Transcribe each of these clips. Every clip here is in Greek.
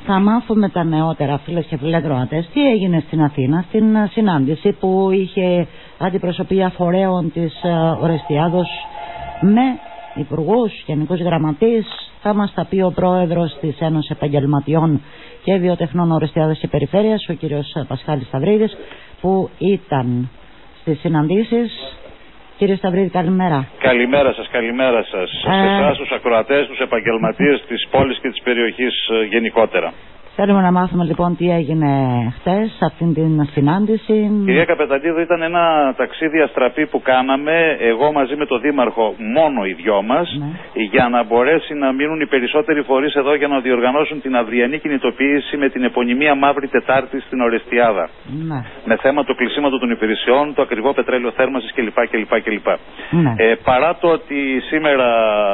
θα μάθουμε τα νεότερα, φίλες και φίλοι ακροατές, τι έγινε στην Αθήνα στην συνάντηση που είχε αντιπροσωπεία φορέων της Ορεστιάδος με υπουργούς, γενικούς γραμματείς. Θα μας τα πει ο πρόεδρος της Ένωσης Επαγγελματιών και Βιοτεχνών Ορεστιάδος και Περιφέρειας, ο κύριος Πασχάλης Σταυρίδης, που στις συναντήσεις. Κύριε Σταυρίδη, καλημέρα. Καλημέρα σας, καλημέρα σας. Σε εσάς, τους ακροατές, τους επαγγελματίες της πόλης και της περιοχής γενικότερα. Θέλουμε να μάθουμε λοιπόν τι έγινε χτες σε αυτήν την συνάντηση. Κυρία Καπετανίδου, ήταν ένα ταξίδι αστραπή που κάναμε, εγώ μαζί με τον Δήμαρχο, μόνο οι δυο μας, για να μπορέσει να μείνουν οι περισσότεροι φορείς εδώ για να διοργανώσουν την αυριανή κινητοποίηση με την επωνυμία Μαύρη Τετάρτη στην Ορεστιάδα. Ναι. Με θέμα το κλεισίματο των υπηρεσιών, το ακριβό πετρέλαιο θέρμανσης κλπ. Παρά το ότι σήμερα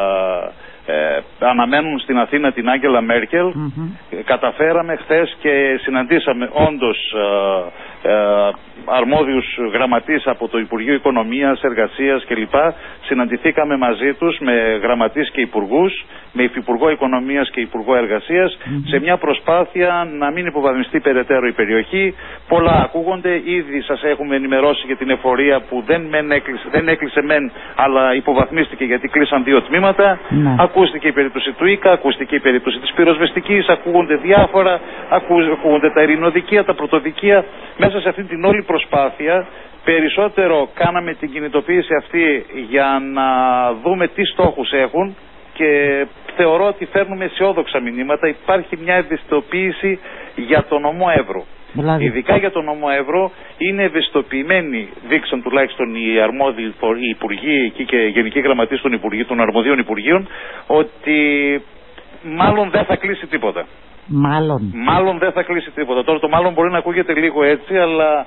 αναμένουν στην Αθήνα την Άγγελα Μέρκελ, καταφέραμε χθες και συναντήσαμε όντως αρμόδιους γραμματείς από το Υπουργείο Οικονομίας, Εργασίας κλπ. Συναντηθήκαμε μαζί τους με γραμματείς και υπουργούς, με υφυπουργό Οικονομίας και υπουργό Εργασίας, σε μια προσπάθεια να μην υποβαθμιστεί περαιτέρω η περιοχή. Πολλά ακούγονται, ήδη σας έχουμε ενημερώσει για την εφορία που δεν έκλεισε μεν, αλλά υποβαθμίστηκε γιατί κλείσαν 2 τμήματα. Ακούστηκε η περίπτωση του ΙΚΑ, ακούστηκε η περίπτωση της πυροσβεστικής, ακούγονται διάφορα, ακούγονται τα ειρηνοδικεία, τα πρωτοδικεία. Μέσα σε αυτή την όλη προσπάθεια περισσότερο κάναμε την κινητοποίηση αυτή για να δούμε τι στόχους έχουν και θεωρώ ότι φέρνουμε αισιόδοξα μηνύματα. Υπάρχει μια ευαισθητοποίηση για τον νομό Εύρου. Δηλαδή. Ειδικά για τον νομό Εύρου είναι ευαισθητοποιημένοι, δείξαν τουλάχιστον οι αρμόδιοι οι υπουργοί εκεί και γενικοί γραμματείς των αρμοδίων υπουργείων, ότι μάλλον δεν θα κλείσει τίποτα. Μάλλον δεν θα κλείσει τίποτα. Τώρα το μάλλον μπορεί να ακούγεται λίγο έτσι, αλλά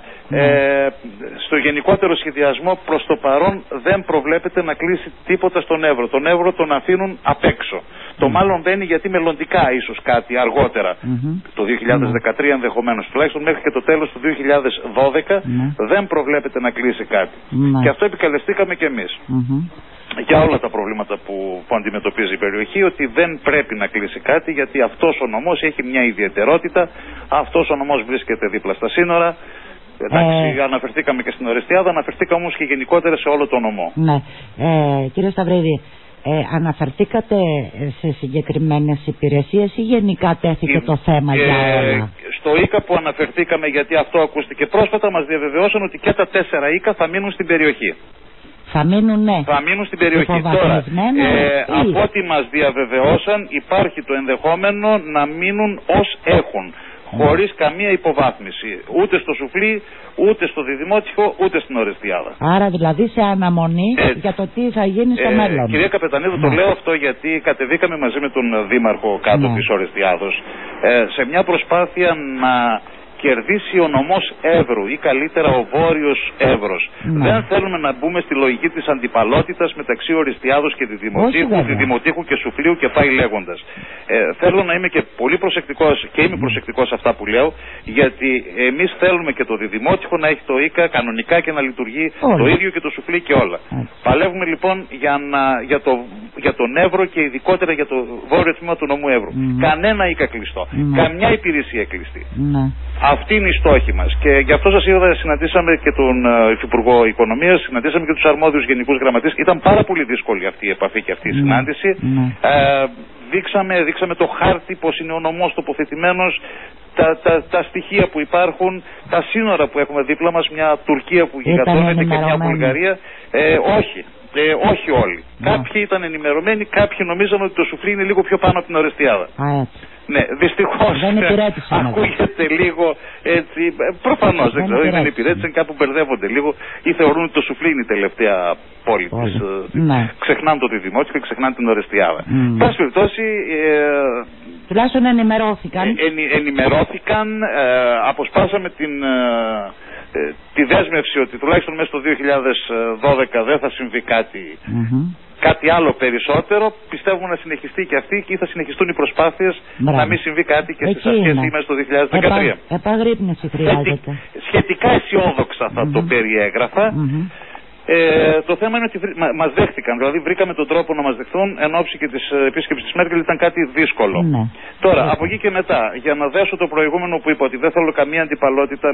στο γενικότερο σχεδιασμό προς το παρόν δεν προβλέπεται να κλείσει τίποτα στον Εύρο. Τον Εύρο τον αφήνουν απ' έξω. Το μάλλον μπαίνει γιατί μελλοντικά ίσως κάτι αργότερα, το 2013 ενδεχομένως, τουλάχιστον μέχρι και το τέλος του 2012 δεν προβλέπεται να κλείσει κάτι. Και αυτό επικαλεστήκαμε κι εμείς. Για όλα τα προβλήματα που αντιμετωπίζει η περιοχή, ότι δεν πρέπει να κλείσει κάτι, γιατί αυτός ο νομός έχει μια ιδιαιτερότητα, αυτός ο νομός βρίσκεται δίπλα στα σύνορα. Εντάξει, αναφερθήκαμε και στην Ορεστιάδα, αναφερθήκαμε όμως και γενικότερα σε όλο το νομό. Ναι. Κύριε Σταυρίδη, αναφερθήκατε σε συγκεκριμένες υπηρεσίες ή γενικά τέθηκε το θέμα για όλα? Στο ΙΚΑ που αναφερθήκαμε, γιατί αυτό ακούστηκε πρόσφατα, μας διαβεβαιώσαν ότι και τα 4 ΙΚΑ θα μείνουν στην περιοχή. Θα μείνουν στην περιοχή. Τώρα, από ό,τι μας διαβεβαιώσαν, υπάρχει το ενδεχόμενο να μείνουν ως έχουν, χωρίς καμία υποβάθμιση, ούτε στο Σουφλί, ούτε στο Διδημότυχο, ούτε στην Ορεστιάδα. Άρα δηλαδή σε αναμονή για το τι θα γίνει στο μέλλον. Κυρία Καπετανίδου, το λέω αυτό γιατί κατεβήκαμε μαζί με τον Δήμαρχο κάτω της Ορεστιάδος σε μια προσπάθεια να κερδίσει ο νομός Εύρου ή καλύτερα ο Βόρειος Εύρος. Δεν θέλουμε να μπούμε στη λογική της αντιπαλότητας μεταξύ Ορεστιάδος και Διδημοτήχου και Σουφλίου και πάει λέγοντας. Θέλω να είμαι και πολύ προσεκτικός και είμαι προσεκτικός σε αυτά που λέω, γιατί εμείς θέλουμε και το Διδημότυχο να έχει το ΙΚΑ κανονικά και να λειτουργεί το ίδιο και το Σουφλί και όλα. Παλεύουμε λοιπόν για τον Εύρο και ειδικότερα για το βόρειο τμήμα του νομού Εύρου. Κανένα ΙΚΑ κλειστό. Καμιά υπηρεσία κλειστή. Αυτή είναι η στόχη μας. Και γι' αυτό σας είδα, συναντήσαμε και τον Υφυπουργό Οικονομίας, συναντήσαμε και τους αρμόδιους γενικούς γραμματείς. Ήταν πάρα πολύ δύσκολη αυτή η επαφή και αυτή η συνάντηση. Δείξαμε το χάρτη, πώς είναι ο νομός τοποθετημένος, τα στοιχεία που υπάρχουν, τα σύνορα που έχουμε δίπλα μας, μια Τουρκία που γιγαντώνεται και μια Βουλγαρία. Όχι όλοι. Κάποιοι ήταν ενημερωμένοι, κάποιοι νομίζαν ότι το Σουφλί είναι λίγο πιο πάνω από την Ορεστιάδα. Ναι, δυστυχώς ακούγεται λίγο έτσι. Προφανώς δεν ξέρω, δεν υπηρέτησαν, κάπου μπερδεύονται λίγο ή θεωρούν ότι το Σουφλί είναι η τελευταία πόλη της. Ξεχνάνε το Διδημότυχο και ξεχνάνε την Ορεστιάδα. Πάση περιπτώσει, τουλάχιστον ενημερώθηκαν, αποσπάσαμε τη δέσμευση ότι τουλάχιστον μέσα στο 2012 δεν θα συμβεί κάτι άλλο περισσότερο. Πιστεύουμε να συνεχιστεί και αυτή και θα συνεχιστούν οι προσπάθειες να μην συμβεί κάτι και στις αρχές ή μέσα στο 2013. Επαγρύπνηση χρειάζεται. Σχετικά αισιόδοξα θα το περιέγραφα. Το θέμα είναι ότι μας δέχτηκαν, δηλαδή βρήκαμε τον τρόπο να μας δεχθούν εν ώψη και της επίσκεψης της Μέρκελ, ήταν κάτι δύσκολο. Ναι. Τώρα, από εκεί και μετά, για να δέσω το προηγούμενο που είπα, ότι δεν θέλω καμία αντιπαλότητα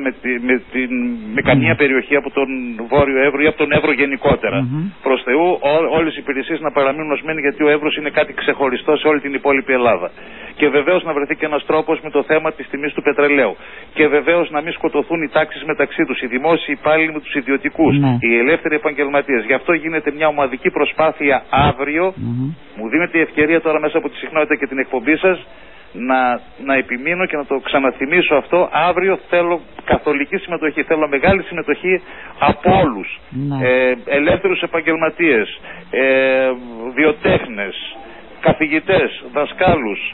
με καμία περιοχή από τον Βόρειο Εύρο ή από τον Εύρο γενικότερα. Προς Θεού, όλες οι υπηρεσίες να παραμείνουν οσμένοι, γιατί ο Εύρος είναι κάτι ξεχωριστό σε όλη την υπόλοιπη Ελλάδα. Και βεβαίως να βρεθεί και ένας τρόπος με το θέμα της τιμής του πετρελαίου. Και βεβαίως να μην σκοτωθούν οι τάξεις μεταξύ τους, οι δημόσιοι υπάλληλοι με τους ιδιωτικούς, οι ελεύθεροι επαγγελματίες. Γι' αυτό γίνεται μια ομαδική προσπάθεια αύριο. Μου δίνεται η ευκαιρία τώρα μέσα από τη συχνότητα και την εκπομπή σας να επιμείνω και να το ξαναθυμίσω αυτό. Αύριο θέλω καθολική συμμετοχή, θέλω μεγάλη συμμετοχή από όλους. Ελεύθερους επαγγελματίες, βιοτέχνες, καθηγητές, δασκάλους,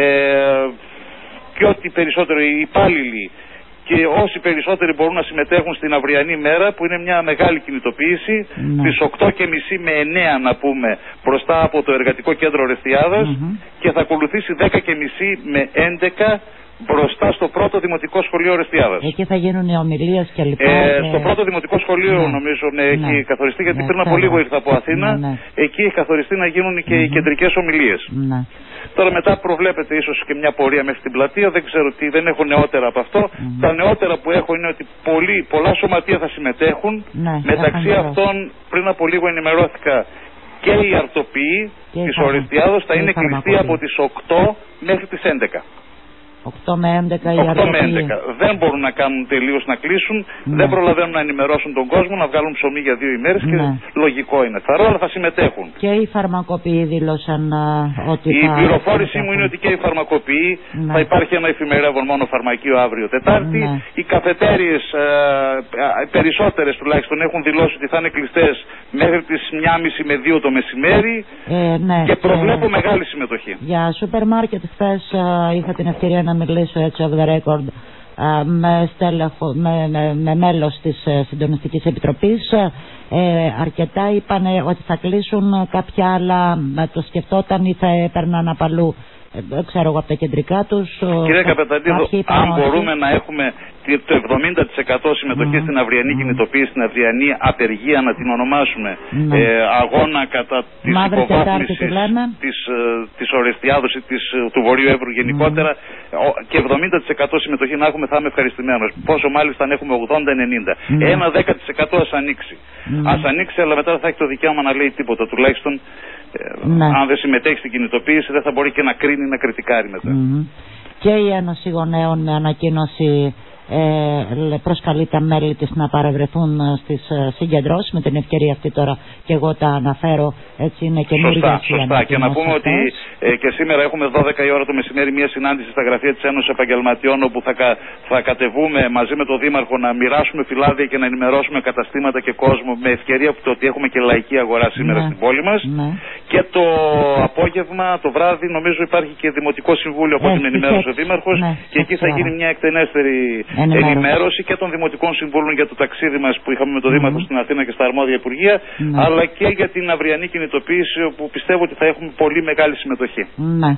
και ό,τι περισσότερο οι υπάλληλοι και όσοι περισσότεροι μπορούν να συμμετέχουν στην αυριανή μέρα, που είναι μια μεγάλη κινητοποίηση, στις 8:30 με 9 να πούμε, μπροστά από το Εργατικό Κέντρο Ορεστιάδας, και θα ακολουθήσει 10:30 με 11 μπροστά στο πρώτο Δημοτικό Σχολείο Ορεστιάδας. Εκεί θα γίνουν οι ομιλίες και λοιπά. Στο πρώτο Δημοτικό Σχολείο νομίζω έχει καθοριστεί, γιατί πριν από λίγο ήρθα από Αθήνα. Εκεί έχει καθοριστεί να γίνουν και οι κεντρικές ομιλίες. Τώρα μετά προβλέπεται ίσως και μια πορεία μέχρι την πλατεία, δεν ξέρω τι, δεν έχω νεότερα από αυτό. Τα νεότερα που έχω είναι ότι πολλά σωματεία θα συμμετέχουν. Μεταξύ αυτών, πριν από λίγο ενημερώθηκα, και η αρτοποιή της Ορεστιάδος θα είναι κλειστή από τις 8 μέχρι τις 11. 8 με 11 η 8 με 11. Δεν μπορούν να κάνουν τελείως να κλείσουν, δεν προλαβαίνουν να ενημερώσουν τον κόσμο, να βγάλουν ψωμί για 2 ημέρες και λογικό είναι. Αλλά θα συμμετέχουν. Και οι φαρμακοποιοί δήλωσαν ότι η πληροφόρησή μου είναι ότι και οι φαρμακοποιοί θα υπάρχει ένα εφημερεύον μόνο φαρμακείο αύριο Τετάρτη. Οι καφετέριες, περισσότερες τουλάχιστον, έχουν δηλώσει ότι θα είναι κλειστές μέχρι τις 1:30 με 2 το μεσημέρι και προβλέπω μεγάλη συμμετοχή. Για σούπερ μάρκετ χθες είχα την ευκαιρία να μιλήσω έτσι off the record με μέλος της Συντονιστικής Επιτροπής. Αρκετά είπαν ότι θα κλείσουν, κάποια άλλα το σκεφτόταν ή θα έπαιρναν απαλού, ξέρω εγώ, από τα κεντρικά τους. Κύριε Καπεταντίδο, αν μπορούμε να έχουμε το 70% συμμετοχή στην αυριανή κινητοποίηση, στην αυριανή απεργία, να την ονομάσουμε, αγώνα κατά της υποβάθμισης της Ορεστιάδος ή του Βορείου Εύρου γενικότερα, και 70% συμμετοχή να έχουμε, θα είμαι ευχαριστημένος. Πόσο μάλιστα αν έχουμε 80-90. Ένα 10% ας ανοίξει. Ας ανοίξει, αλλά μετά θα έχει το δικαίωμα να λέει τίποτα. Τουλάχιστον αν δεν συμμετέχει στην κινητοποίηση, δεν θα μπορεί και να κρίνει, να κριτικάρει μετά. Και η Ένωση Γονέων με ανακοίνωση προσκαλεί τα μέλη της να παρευρεθούν στις συγκεντρώσεις. Με την ευκαιρία αυτή τώρα και εγώ τα αναφέρω, έτσι είναι καινούργια. Σωστά. Και να πούμε ότι και σήμερα έχουμε 12 η ώρα το μεσημέρι μια συνάντηση στα γραφεία της Ένωσης Επαγγελματιών, όπου θα κατεβούμε μαζί με τον Δήμαρχο να μοιράσουμε φυλάδια και να ενημερώσουμε καταστήματα και κόσμο, με ευκαιρία που το ότι έχουμε και λαϊκή αγορά σήμερα στην πόλη μας. Και το απόγευμα, το βράδυ, νομίζω υπάρχει και Δημοτικό Συμβούλιο, από ό,τι με ενημέρωσε ο Δήμαρχος, και εκεί θα γίνει μια εκτενέστερη ενημέρωση και των Δημοτικών Συμβούλων για το ταξίδι μας που είχαμε με τον Δήμαρχο στην Αθήνα και στα αρμόδια Υπουργεία, αλλά και για την αυριανή κινητοποίηση, όπου πιστεύω ότι θα έχουμε πολύ μεγάλη συμμετοχή.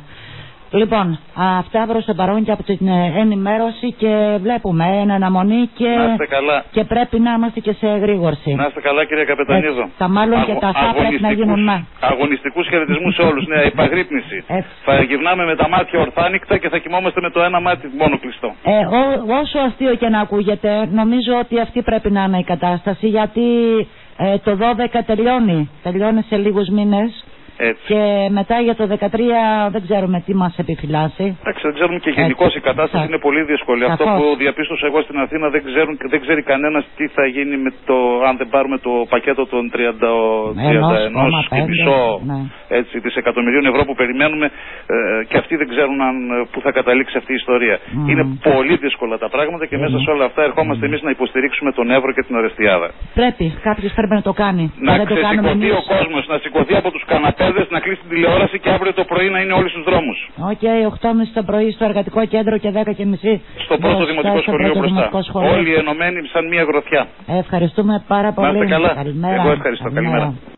Λοιπόν, αυτά προς το παρόν και από την ενημέρωση, και βλέπουμε αναμονή και πρέπει να είμαστε και σε εγρήγορση. Να είστε καλά, κύριε Καπετανίδο. Τα μάλλον και τα θα πρέπει να γίνουν αγωνιστικούς χαιρετισμούς σε όλους. Ναι, υπαγρύπνηση. Θα γυρνάμε με τα μάτια ορθάνικτα και θα κοιμόμαστε με το ένα μάτι μόνο κλειστό. Όσο αστείο και να ακούγεται, νομίζω ότι αυτή πρέπει να είναι η κατάσταση, γιατί το 12 τελειώνει σε λίγους μήνες. Έτσι. Και μετά για το 13 δεν ξέρουμε τι μας επιφυλάσσει. Εντάξει, δεν ξέρουμε και γενικώς η κατάσταση είναι πολύ δύσκολη. Αυτό που διαπίστωσα εγώ στην Αθήνα, δεν ξέρει κανένας τι θα γίνει αν δεν πάρουμε το πακέτο των 31,5 δισεκατομμυρίων ευρώ που περιμένουμε, και αυτοί δεν ξέρουν πού θα καταλήξει αυτή η ιστορία. Είναι πολύ δύσκολα τα πράγματα και μέσα σε όλα αυτά ερχόμαστε εμείς να υποστηρίξουμε τον Εύρο και την Ορεστιάδα. Κάποιος πρέπει να το κάνει. Να ξεσηκωθεί ο κόσμος, να σηκωθεί από τους καναπέδες, να κλείσει την τηλεόραση και αύριο το πρωί να είναι όλοι στους δρόμους. 8:30 το πρωί στο Εργατικό Κέντρο και 10:30 στο πρώτο Δημοτικό Σχολείο μπροστά. Όλοι ενωμένοι σαν μια γροθιά. Ευχαριστούμε πάρα πολύ. Να είστε καλά. Εγώ ευχαριστώ. Καλημέρα.